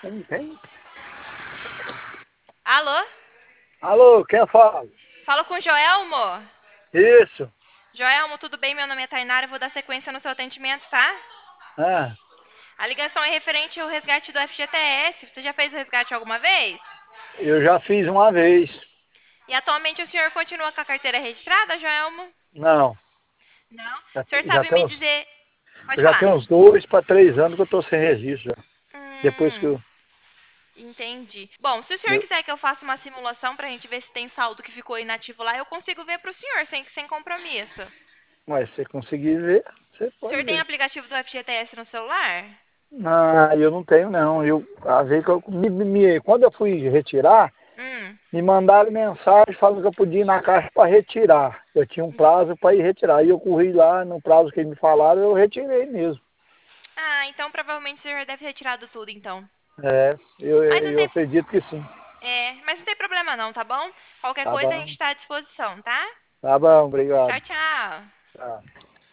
Tem? Alô? Alô, quem fala? Fala com o Joelmo? Isso. Joelmo, tudo bem? Meu nome é Tainara, eu vou dar sequência no seu atendimento, tá? Ah, A ligação é referente ao resgate do FGTS. Você já fez o resgate alguma vez? eu já fiz uma vez. E atualmente o senhor continua com a carteira registrada, Joelmo? Não, Não. já, O senhor já sabe tem me uns, dizer... Pode já falar. tem uns 2 para 3 anos que eu tô sem registro. Já. Depois que Hum, eu, entendi. Bom, se o senhor eu... quiser que eu faça uma simulação pra gente ver se tem saldo que ficou inativo lá, eu consigo ver pro senhor, sem compromisso. Mas se você conseguir ver, você O pode senhor tem ver. aplicativo do FGTS no celular? Ah, eu não tenho não. A vez que quando eu fui retirar, Hum. me mandaram mensagem falando que eu podia ir na caixa para retirar. Eu tinha um prazo para ir retirar. Aí eu corri lá no prazo que eles me falaram, eu retirei mesmo. Ah, então provavelmente o senhor já deve ter tirado tudo, então. É, eu, Mas não eu tem, acredito que sim. mas não tem problema não, tá bom? Qualquer Tá coisa a gente bom. está à disposição, tá? Tá bom, Tchau, obrigado. tchau. Tá.